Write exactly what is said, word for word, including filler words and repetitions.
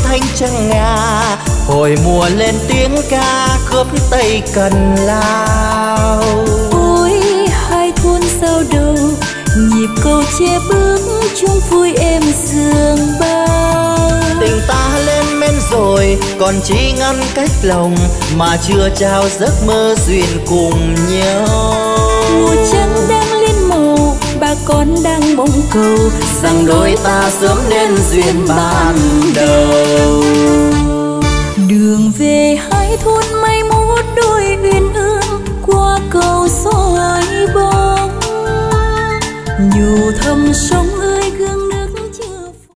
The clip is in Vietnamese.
thanh trăng ngà, hồi mùa lên tiếng ca khớp tây cần lao. Ôi hai thôn sao đầu, nhịp cầu che bước chung vui êm sương bao. Tình ta lên men rồi còn chỉ ngăn cách lòng, mà chưa trao giấc mơ duyên cùng nhau. Mùa trăng đang lên màu, bà con đang mong cầu rằng đôi ta sớm nên duyên ban đầu. Đường về hai thôn mai mốt đôi uyên ương, qua cầu soi bóng nhủ thầm sông